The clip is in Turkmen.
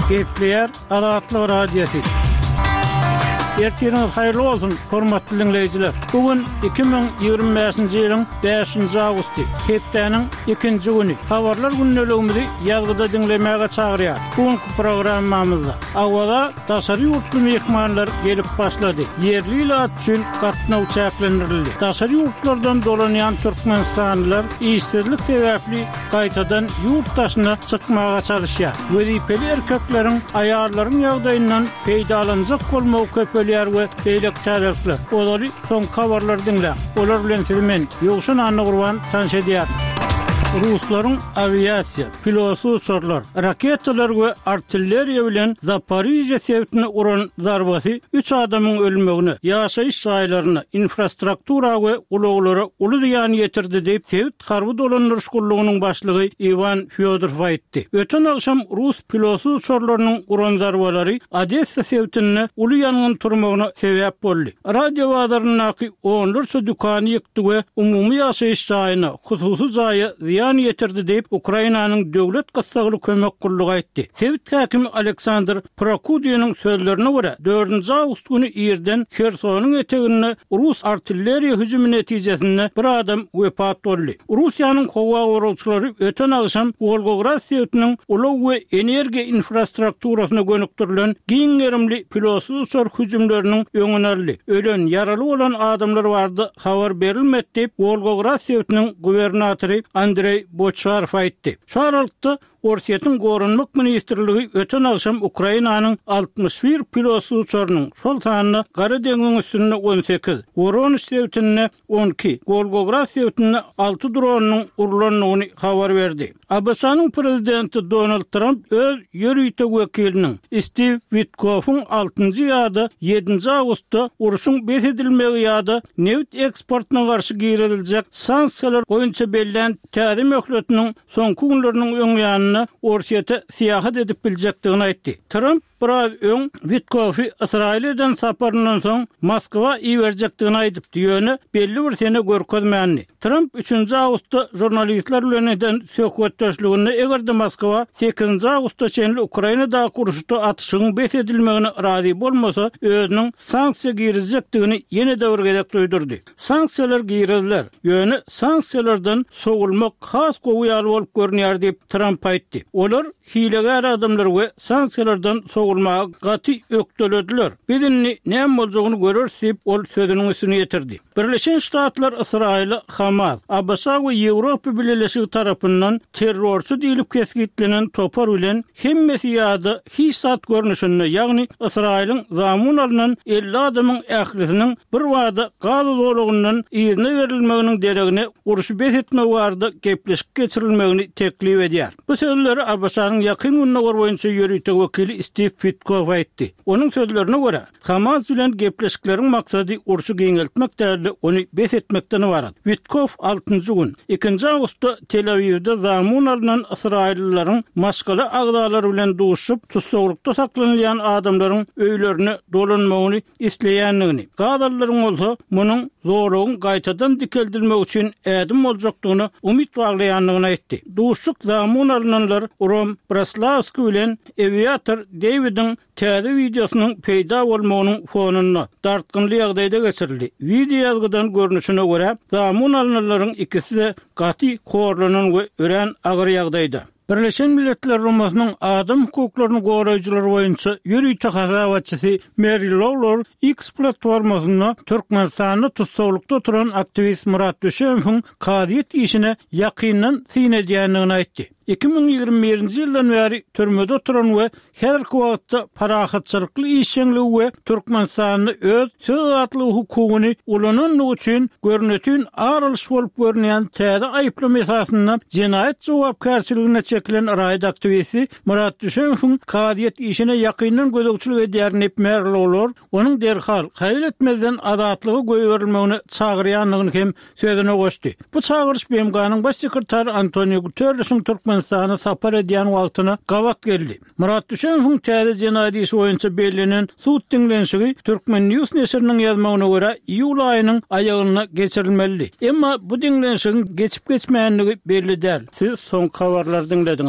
Gepleyer Azatlyk Radiosu. Ertiriniz hayırlı olsun, hormatly dinleyijiler. Bugün 2025-nji ýylyň 5-nji awgusty, hepdeniň 2-nji güni. Habarlar günneligimizi ýazgyda dinlemäge çagyrýar. Bugünkü programmamyzda awada daşary ýurtly mehmanlar gelip başlady. Yerli ilat üçin gatnaw çäklendirildi. Daşary ýurtlardan dolanýan türkmenstanlylar işsizlik sebäpli gaýtadan ýurtdaşyna çykmaga çalışýar. Wezipeli erkekleriň aýarlaryň ýagdaýyndan peýdalanjak bolmagy köp we beýlek täzelikler. Olary soň habarlar dinle. Olar bilen sizi men Ýogşan Anna Gurban tanış edýär. Ruslaryň aviasiýa, pilotsy uçurlar, raketalar we artilleriýa bilen Zaporizhia sewtine uran zarbasy 3 adamyň ölmegine, ýaşaýyş şaýlaryna, infrastruktura we ulaglara uly ýan ýetirdi diýip Sewt harby dolandyrýş gullugynyň başlygy Ivan Fyodorov aýtdy. Öten akşam Rus pilotsy uçurlarynyň uran zarbalary Odessa sewtine uly ýanyň turmagyna sebäp boldy. Radio wadarynyň onlarça dükany ýykdy we umumy ýaşaýyş şaýyna, hususy jaýy ýan ýetirdi diýip Ukrainanyň döwlet gysgaly kömek gullugy aýtdy. Sewt hakimy Aleksandr Prokudynyň sözlerine görä 4-nji awgust güni ýerden Khersonyň etegine Rus artilleriýa hüjümi netijesinde bir adam wepat boldy. Russiýanyň howa gorulçylary öten akşam Volgograd sewtiniň ulag we energiýa infrastrukturasyna gönükdirilen giň gerimli pilotsy uçur hüjümleriniň öňüne aldy. Ölen ýaraly bolan adamlar bardy, habar berilmedi diýip Volgograd sewtiniň gubernatory Andrey Bocharov aýtdy. Şu aralykda Orsiýetiň Gorunmak ministrligi öten akşam Ukrainanyň 61 pilotsy uçurynyň şol sanyny Gara deňiň üstüne 18, Voronezh sewtine 12, Volgograd sewtine 6 dronyň urulanyny habar berdi. ABŞ-nyň prezidenti Donald Trump öz ýörüýte wekiliniň Steve Witkoff'un 6-njy ýa-da 7-nji awgustda uruşyň besedilmegi ýa-da neft eksportyna garşy giýriljek sanksiýalar boýunça bellän täze möhletiniň soňky günleriniň öňýanyny Orsiýete siýahat edip biljekdigini aýtdy. Trump biraz öň Witkoffy Israilden saparyndan soň Moskwa iýerjekdigini aýdyp diýeni belli bir sene görkezmänli. Trump 3-nji awgustda jurnalistler bilen eden söhbetdeşliginde egerde Moskwa 8-nji awgustda çenli Ukrainada kuruşda atyşyň besedilmegine razy bolmasa özüniň sanksiýa giýirijekdigini ýene de örgedek duýdurdy. Sanksiýalar giýirildiler. Ýöne sanksiýalardan sogulmak has gowy bolup görünýär diýip Trump aýtdy. Olar hilegar adamlar we sanksiýalardan sogulmaga gaty ökdelediler. Bizini näme boljagyny görürsip ol sözüniň üstüne ýetirdi. Birleşen Ştatlar Israýly Hamas, ABŞ we Ýewropa Birleşigi tarapyndan terrorçy diýilip keskitlenen topar bilen hemmesi ýa-da hisat görnüşinde, ýagny Israýlyň zamun alynan 50 adamyň ählisiniň bir wada gaz dolugundan ýerine berilmeginiň deregine uruşy besetme barada gepleşik geçirilmegini teklip edýär. Bu sözleri ABŞ-nyň ýakyn günler boýunça ýörüýte wekili Steve Witkoff aýtdy. Onuň sözlerine görä, Hamas bilen gepleşikleriň maksady uruşy giňeltmek däli onu besetmekden ibarat. Witkoff 6-njy gün 2-nji awgustda Tel Avivde zamun alynan Israýlylaryň maşgaly agdalary bilen duşup tutsaglykda saklanýan adamlaryň öýlerine dolanmagyny isleýänligini, gadalaryň bolsa munyň zorugyň gaýtadan dikeldilmek üçin ädim boljakdygyny umyt baglaýanlygyny aýtdy. Duşuk zamun alynanlar Rom Braslavski bilen aviator David'in täze videosynyň peýda bolmagynyň fonuna dartgynly ýagdaýda geçirildi. Video ýazgydan görnüşine görä, zamun alynanlaryň ikisi de gaty korlanan we ören agyr ýagdaýda. Birleşen Milletler Romasının adam hukuklaryny goraýjylary boýunça ýörüýte hasabatçysy Mary Lawlor X platformasynda Türkmenistany tutsaglykda turan aktivist Murat Döşemowyň kadyet işine ýakyndan synedýänligini aýtdy. 2021-nji ýyldan bäri türmede oturan we herki wagtda parahatçylykly işçiligi we Türkmenistanyny öz söz atly hukugyny ulananlygy üçin görnetün aralş bolup görnýän täze aýyplama esasyna jinayet jogapkärçiligine çekilen raýat aktivisti Murat Döşemowyň kadyet işine ýakyndan gözegçilik edýärni Merlolor onuň derhal haýyl etmeden azatlygy goýberilmegine çagyrýanlygyny hem sözüne goşdy. Bu çagyryş BMG'nyň baş sekretary Antonio Guterres'in Türkmenistan'a sapar edýän wagtyna gawat geldi. Murat Döşemowyň täze jinayet işi boýunça bellänen sud dinlenşigi Türkmen News neşriniň ýazmagyna görä iýul aýynyň aýagyna geçirilmeli. Emma bu dinlenşigiň geçip geçmeýänligi belli däl. Siz soň habarlardan